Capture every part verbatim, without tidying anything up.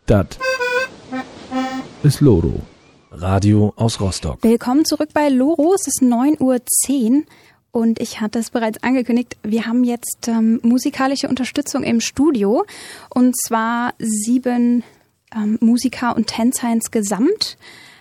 Das ist Loro. Radio aus Rostock. Willkommen zurück bei Loro. Es ist neun Uhr zehn und ich hatte es bereits angekündigt. Wir haben jetzt ähm, musikalische Unterstützung im Studio und zwar sieben ähm, Musiker und Tänzer insgesamt.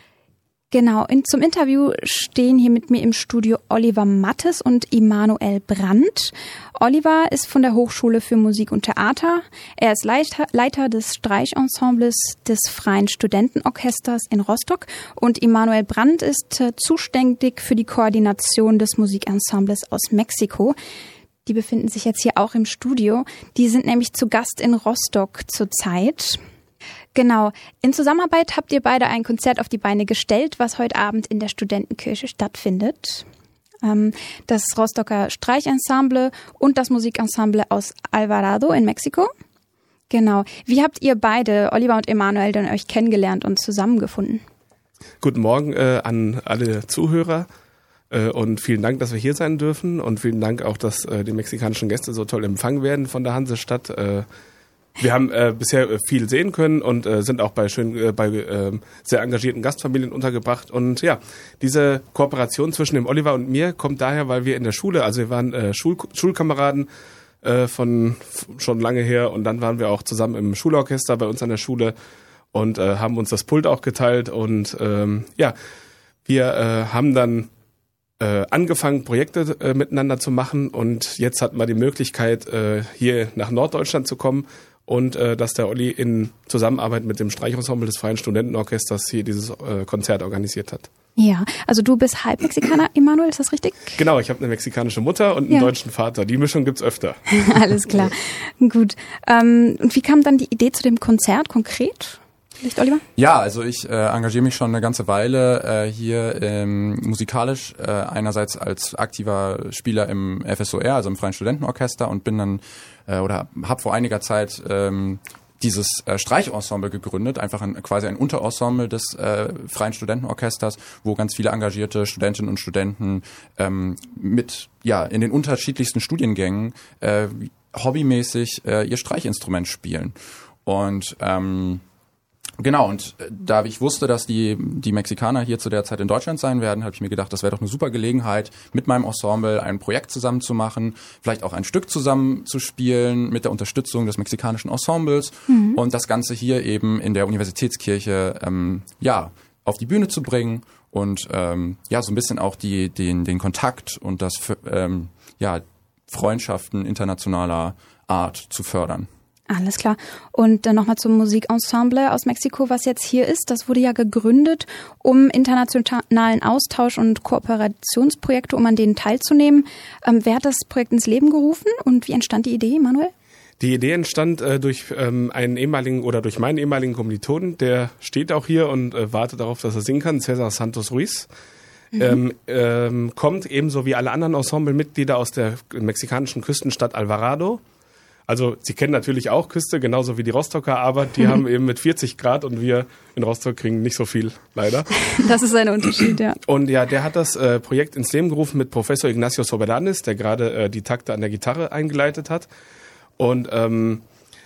Genau, in, zum Interview stehen hier mit mir im Studio Oliver Mattes und Immanuel Brandt. Oliver ist von der Hochschule für Musik und Theater. Er ist Leiter, Leiter des Streichensembles des Freien Studentenorchesters in Rostock und Immanuel Brandt ist äh, zuständig für die Koordination des Musikensembles aus Mexiko. Die befinden sich jetzt hier auch im Studio. Die sind nämlich zu Gast in Rostock zurzeit. Genau. In Zusammenarbeit habt ihr beide ein Konzert auf die Beine gestellt, was heute Abend in der Studentenkirche stattfindet. Ähm, das Rostocker Streichensemble und das Musikensemble aus Alvarado in Mexiko. Genau. Wie habt ihr beide, Oliver und Immanuel, denn euch kennengelernt und zusammengefunden? Guten Morgen äh, an alle Zuhörer äh, und vielen Dank, dass wir hier sein dürfen und vielen Dank auch, dass äh, die mexikanischen Gäste so toll empfangen werden von der Hansestadt. Äh, Wir haben äh, bisher äh, viel sehen können und äh, sind auch bei schön äh, bei äh, sehr engagierten Gastfamilien untergebracht. Und ja, diese Kooperation zwischen dem Oliver und mir kommt daher, weil wir in der Schule, also wir waren äh, Schul- Schulkameraden äh, von f- schon lange her und dann waren wir auch zusammen im Schulorchester bei uns an der Schule und äh, haben uns das Pult auch geteilt und ähm, ja, wir äh, haben dann äh, angefangen, Projekte äh, miteinander zu machen und jetzt hatten wir die Möglichkeit, äh, hier nach Norddeutschland zu kommen. Und äh, dass der Olli in Zusammenarbeit mit dem Streichensemble des Freien Studentenorchesters hier dieses äh, Konzert organisiert hat. Ja, also du bist halb Mexikaner, Immanuel, ist das richtig? Genau, ich habe eine mexikanische Mutter und einen ja. deutschen Vater. Die Mischung gibt's öfter. Alles klar, gut. Ähm, und wie kam dann die Idee zu dem Konzert konkret? Vielleicht, Oliver? Ja, also ich äh, engagiere mich schon eine ganze Weile äh, hier ähm, musikalisch, äh, einerseits als aktiver Spieler im F S O R, also im Freien Studentenorchester und bin dann äh, oder habe vor einiger Zeit ähm, dieses äh, Streichensemble gegründet, einfach ein, quasi ein Unterensemble des äh, Freien Studentenorchesters, wo ganz viele engagierte Studentinnen und Studenten ähm, mit ja in den unterschiedlichsten Studiengängen äh, hobbymäßig äh, ihr Streichinstrument spielen. Und ähm, Genau, und da ich wusste, dass die die Mexikaner hier zu der Zeit in Deutschland sein werden, habe ich mir gedacht, das wäre doch eine super Gelegenheit, mit meinem Ensemble ein Projekt zusammen zu machen, vielleicht auch ein Stück zusammen zu spielen mit der Unterstützung des mexikanischen Ensembles mhm. und das Ganze hier eben in der Universitätskirche ähm, ja auf die Bühne zu bringen und ähm, ja so ein bisschen auch die den den Kontakt und das ähm, ja Freundschaften internationaler Art zu fördern. Alles klar. Und dann nochmal zum Musikensemble aus Mexiko, was jetzt hier ist. Das wurde ja gegründet, um internationalen Austausch und Kooperationsprojekte, um an denen teilzunehmen. Ähm, wer hat das Projekt ins Leben gerufen und wie entstand die Idee, Manuel? Die Idee entstand äh, durch ähm, einen ehemaligen oder durch meinen ehemaligen Kommilitonen, der steht auch hier und äh, wartet darauf, dass er singen kann, Cesar Santos Ruiz. Mhm. Ähm, ähm, kommt ebenso wie alle anderen Ensemblemitglieder aus der mexikanischen Küstenstadt Alvarado. Also Sie kennen natürlich auch Küste, genauso wie die Rostocker, aber die haben eben mit vierzig Grad und wir in Rostock kriegen nicht so viel, leider. Das ist ein Unterschied, ja. Und ja, der hat das äh, Projekt ins Leben gerufen mit Professor Ignacio Soberanes, der gerade äh, die Takte an der Gitarre eingeleitet hat. Und ähm,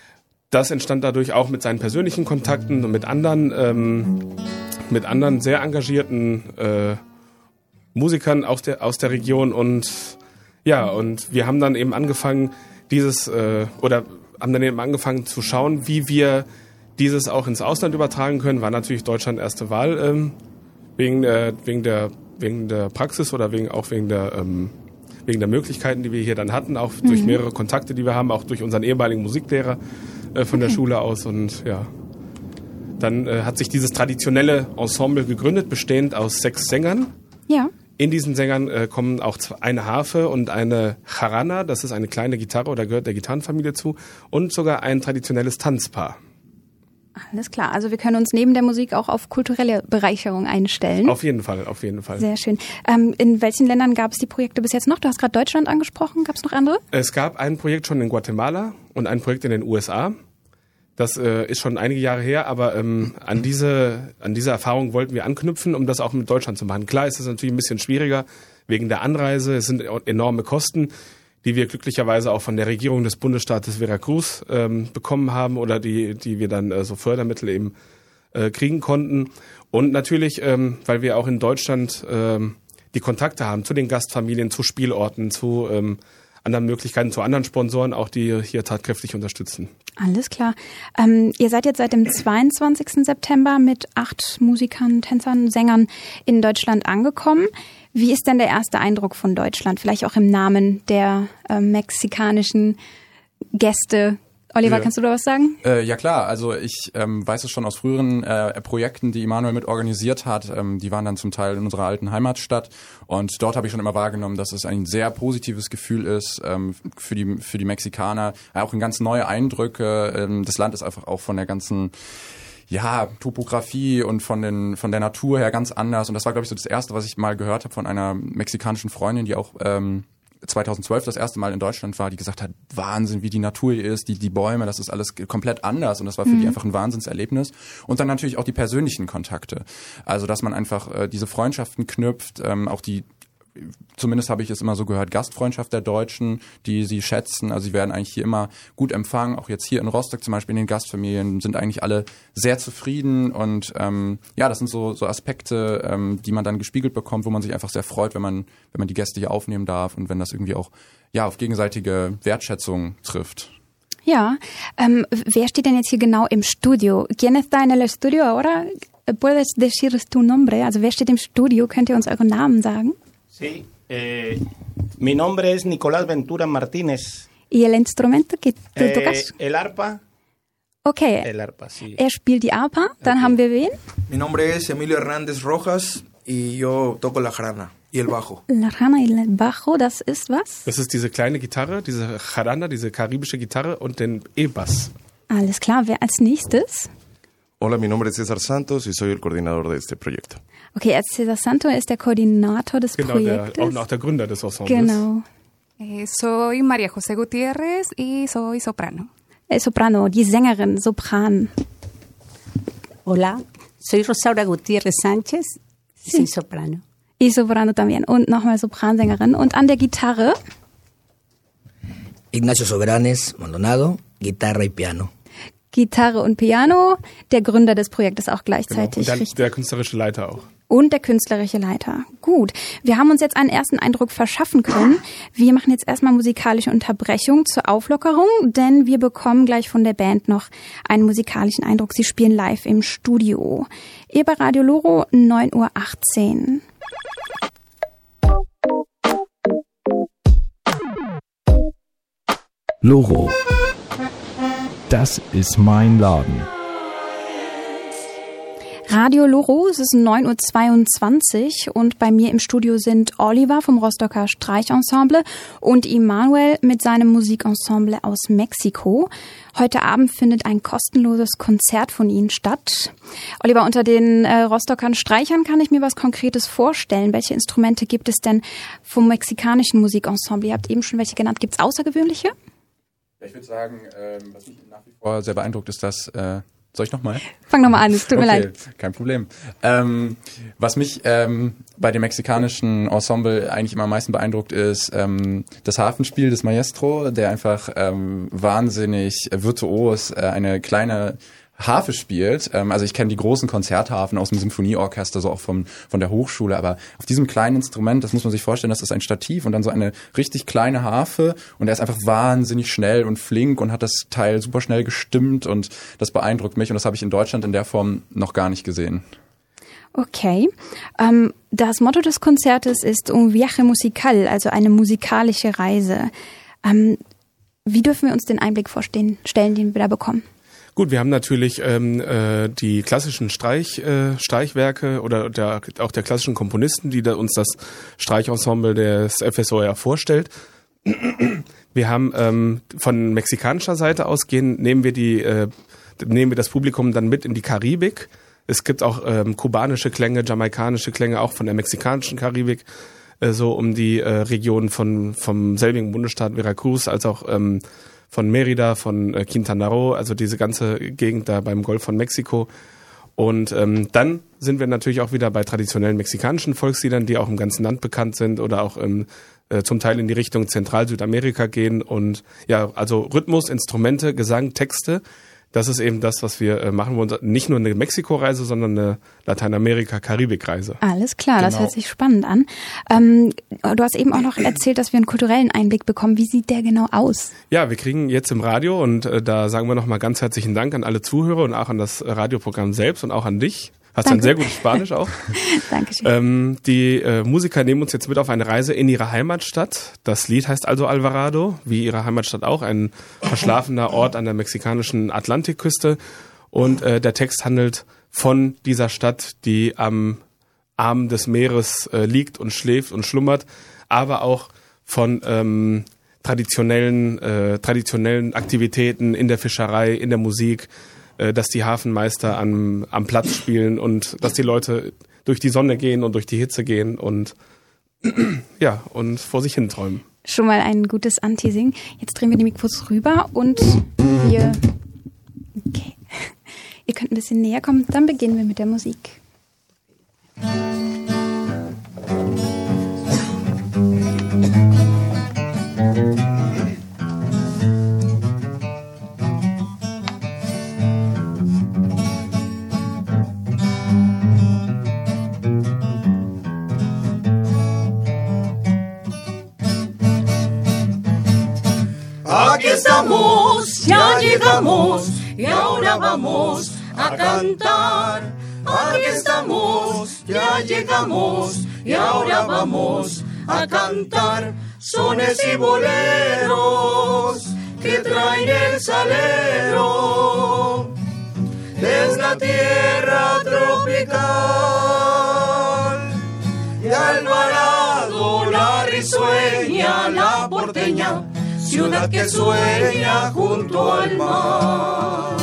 das entstand dadurch auch mit seinen persönlichen Kontakten und mit anderen, ähm, mit anderen sehr engagierten äh, Musikern aus der, aus der Region. Und ja, und wir haben dann eben angefangen, dieses äh, oder haben dann eben angefangen zu schauen, wie wir dieses auch ins Ausland übertragen können. War natürlich Deutschland erste Wahl ähm, wegen äh, wegen der wegen der Praxis oder wegen auch wegen der ähm, wegen der Möglichkeiten, die wir hier dann hatten, auch mhm. durch mehrere Kontakte, die wir haben, auch durch unseren ehemaligen Musiklehrer äh, von okay. der Schule aus. Und ja, dann äh, hat sich dieses traditionelle Ensemble gegründet, bestehend aus sechs Sängern. Ja. In diesen Sängern äh, kommen auch eine Harfe und eine Jarana, das ist eine kleine Gitarre oder gehört der Gitarrenfamilie zu, und sogar ein traditionelles Tanzpaar. Alles klar, also wir können uns neben der Musik auch auf kulturelle Bereicherung einstellen. Auf jeden Fall, auf jeden Fall. Sehr schön. Ähm, in welchen Ländern gab es die Projekte bis jetzt noch? Du hast gerade Deutschland angesprochen, gab es noch andere? Es gab ein Projekt schon in Guatemala und ein Projekt in den U S A. Das äh, ist schon einige Jahre her, aber ähm, an diese an diese Erfahrung wollten wir anknüpfen, um das auch mit Deutschland zu machen. Klar ist es natürlich ein bisschen schwieriger wegen der Anreise, es sind enorme Kosten, die wir glücklicherweise auch von der Regierung des Bundesstaates Veracruz ähm, bekommen haben oder die, die wir dann äh, so Fördermittel eben äh, kriegen konnten. Und natürlich, ähm, weil wir auch in Deutschland ähm, die Kontakte haben zu den Gastfamilien, zu Spielorten, zu ähm, anderen Möglichkeiten, zu anderen Sponsoren, auch die hier tatkräftig unterstützen. Alles klar. Ähm, ihr seid jetzt seit dem zweiundzwanzigsten September mit acht Musikern, Tänzern, Sängern in Deutschland angekommen. Wie ist denn der erste Eindruck von Deutschland? Vielleicht auch im Namen der äh, mexikanischen Gäste. Oliver, ja. Kannst du da was sagen? Äh, ja klar, also ich ähm, weiß es schon aus früheren äh, Projekten, die Emanuel mit organisiert hat. Ähm, die waren dann zum Teil in unserer alten Heimatstadt und dort habe ich schon immer wahrgenommen, dass es ein sehr positives Gefühl ist ähm, für die für die Mexikaner. Auch in ganz neue Eindrücke. Ähm, das Land ist einfach auch von der ganzen ja, Topografie und von den von der Natur her ganz anders. Und das war, glaube ich, so das Erste, was ich mal gehört habe von einer mexikanischen Freundin, die auch ähm, zweitausendzwölf das erste Mal in Deutschland war, die gesagt hat, Wahnsinn, wie die Natur hier ist, die die Bäume, das ist alles komplett anders und das war für mhm. die einfach ein Wahnsinnserlebnis. Und dann natürlich auch die persönlichen Kontakte. Also, dass man einfach äh, diese Freundschaften knüpft, ähm, auch die zumindest habe ich es immer so gehört, Gastfreundschaft der Deutschen, die sie schätzen. Also sie werden eigentlich hier immer gut empfangen. Auch jetzt hier in Rostock zum Beispiel in den Gastfamilien sind eigentlich alle sehr zufrieden. Und ähm, ja, das sind so so Aspekte, ähm, die man dann gespiegelt bekommt, wo man sich einfach sehr freut, wenn man wenn man die Gäste hier aufnehmen darf und wenn das irgendwie auch ja auf gegenseitige Wertschätzung trifft. Ja, ähm, wer steht denn jetzt hier genau im Studio? ¿Quién está en el estudio ahora? ¿Puedes decir tu nombre? Also wer steht im Studio? Könnt ihr uns euren Namen sagen? Sí, eh, mi nombre es Nicolás Ventura Martínez. ¿Y el instrumento que tú eh, tocas? El arpa. Okay. El arpa, sí. Er spielt die Arpa. Dann okay. haben wir wen? Mi nombre es Emilio Hernández Rojas y yo toco la jarana y el bajo. La jarana y el bajo, das ist was? Das ist diese kleine Gitarre, diese Jarana, diese karibische Gitarre und den E-Bass. Alles klar, wer als nächstes? Hola, mi nombre es César Santos y soy el coordinador de este proyecto. Okay, César Santos ist der Koordinator des genau, Projektes. Genau, auch der Gründer des Ensembles. Genau. Eh, soy María José Gutiérrez y soy soprano. Eh, Soprano, die Sängerin, Sopran. Hola, soy Rosaura Gutiérrez Sánchez y soy soprano. Y Soprano también. Und nochmal Sopransängerin. Und an der Gitarre? Ignacio Sogranes Maldonado, Gitarra y Piano. Gitarre und Piano, der Gründer des Projektes auch gleichzeitig. Genau. Und dann der künstlerische Leiter auch. Und der künstlerische Leiter. Gut, wir haben uns jetzt einen ersten Eindruck verschaffen können. Wir machen jetzt erstmal musikalische Unterbrechung zur Auflockerung, denn wir bekommen gleich von der Band noch einen musikalischen Eindruck. Sie spielen live im Studio. Ihr bei Radio Loro, neun Uhr achtzehn. Loro. Das ist mein Laden. Radio Loro, es ist neun Uhr zweiundzwanzig und bei mir im Studio sind Oliver vom Rostocker Streichensemble und Emanuel mit seinem Musikensemble aus Mexiko. Heute Abend findet ein kostenloses Konzert von ihnen statt. Oliver, unter den äh, Rostockern Streichern kann ich mir was Konkretes vorstellen. Welche Instrumente gibt es denn vom mexikanischen Musikensemble? Ihr habt eben schon welche genannt. Gibt es außergewöhnliche? Ich würde sagen, ähm, was mich nach wie vor sehr beeindruckt, ist, dass... Äh, soll ich nochmal? Fang nochmal an, es tut mir okay, leid. Kein Problem. Ähm, was mich ähm, bei dem mexikanischen Ensemble eigentlich immer am meisten beeindruckt, ist ähm, das Harfenspiel des Maestro, der einfach ähm, wahnsinnig virtuos äh, eine kleine Harfe spielt. Ähm, also ich kenne die großen Konzertharfen aus dem Symphonieorchester, so auch vom, von der Hochschule, aber auf diesem kleinen Instrument, das muss man sich vorstellen, das ist ein Stativ und dann so eine richtig kleine Harfe und er ist einfach wahnsinnig schnell und flink und hat das Teil super schnell gestimmt und das beeindruckt mich und das habe ich in Deutschland in der Form noch gar nicht gesehen. Okay. Ähm, das Motto des Konzertes ist Un viaje musical, also eine musikalische Reise. Ähm, wie dürfen wir uns den Einblick vorstellen, stellen, den wir da bekommen? Gut, wir haben natürlich ähm, äh, die klassischen Streich, äh, Streichwerke oder der, auch der klassischen Komponisten, die da uns das Streichensemble des F S O R vorstellt. Wir haben ähm, von mexikanischer Seite aus gehen, nehmen wir die, äh, nehmen wir das Publikum dann mit in die Karibik. Es gibt auch ähm, kubanische Klänge, jamaikanische Klänge, auch von der mexikanischen Karibik, äh, so um die äh, Region von vom selbigen Bundesstaat Veracruz, als auch ähm, von Mérida, von äh, Quintana Roo, also diese ganze Gegend da beim Golf von Mexiko. Und ähm, dann sind wir natürlich auch wieder bei traditionellen mexikanischen Volksliedern, die auch im ganzen Land bekannt sind oder auch im, äh, zum Teil in die Richtung Zentral-Südamerika gehen. Und ja, also Rhythmus, Instrumente, Gesang, Texte. Das ist eben das, was wir äh, machen wollen. Nicht nur eine Mexiko-Reise, sondern eine Lateinamerika-Karibik-Reise. Alles klar, Genau. Das hört sich spannend an. Ähm, du hast eben auch noch erzählt, dass wir einen kulturellen Einblick bekommen. Wie sieht der genau aus? Ja, wir kriegen jetzt im Radio und äh, da sagen wir nochmal ganz herzlichen Dank an alle Zuhörer und auch an das Radioprogramm selbst und auch an dich. Hast Danke. ein sehr gutes Spanisch auch. Dankeschön. Ähm, die äh, Musiker nehmen uns jetzt mit auf eine Reise in ihre Heimatstadt. Das Lied heißt also Alvarado, wie ihre Heimatstadt auch, ein verschlafener Ort an der mexikanischen Atlantikküste. Und äh, der Text handelt von dieser Stadt, die am Arm des Meeres äh, liegt und schläft und schlummert, aber auch von ähm, traditionellen, äh, traditionellen Aktivitäten in der Fischerei, in der Musik, dass die Hafenmeister am, am Platz spielen und dass die Leute durch die Sonne gehen und durch die Hitze gehen und ja, und vor sich hin träumen. Schon mal ein gutes Anteasing. Jetzt drehen wir die Mikros rüber und wir... Okay. Ihr könnt ein bisschen näher kommen, dann beginnen wir mit der Musik. Aquí estamos, ya llegamos y ahora vamos a cantar. Aquí estamos, ya llegamos y ahora vamos a cantar. Sones y boleros que traen el salero desde la tierra tropical. Y Alvarado, la risueña, la porteña, ciudad que sueña junto al mar.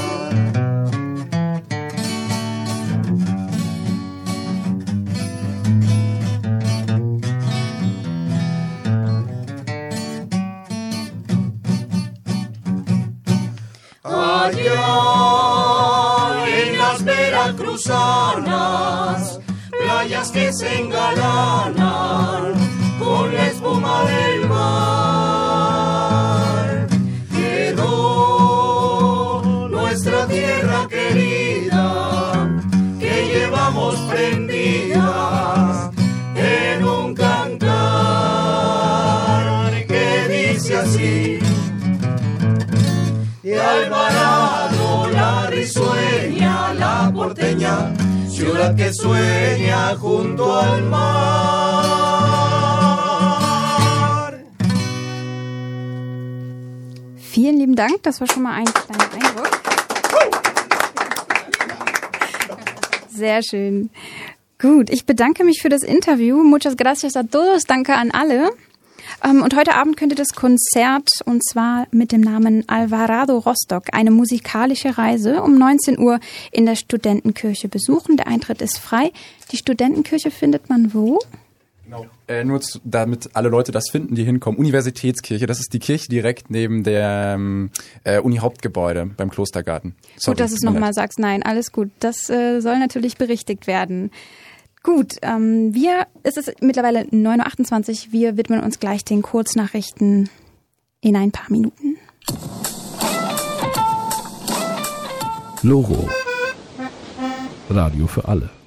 Allá en las veracruzanas, playas que se engalanan con la espuma del mar, quedó nuestra tierra querida que llevamos prendida en un cantar que dice así. De Alvarado, la risueña, la porteña, ciudad que sueña junto al mar. Vielen lieben Dank, das war schon mal ein kleiner Eindruck. Sehr schön. Gut, ich bedanke mich für das Interview. Muchas gracias a todos. Danke an alle. Und heute Abend könnt ihr das Konzert, und zwar mit dem Namen Alvarado Rostock, eine musikalische Reise, um neunzehn Uhr in der Studentenkirche besuchen. Der Eintritt ist frei. Die Studentenkirche findet man wo? Genau. Äh, nur zu, damit alle Leute das finden, die hinkommen. Universitätskirche, das ist die Kirche direkt neben der ähm, äh, Uni-Hauptgebäude beim Klostergarten. Sorry, gut, dass du es nochmal sagst. Nein, alles gut. Das äh, soll natürlich berichtigt werden. Gut, ähm, wir, es ist mittlerweile neun Uhr achtundzwanzig, wir widmen uns gleich den Kurznachrichten in ein paar Minuten. Loro. Radio für alle.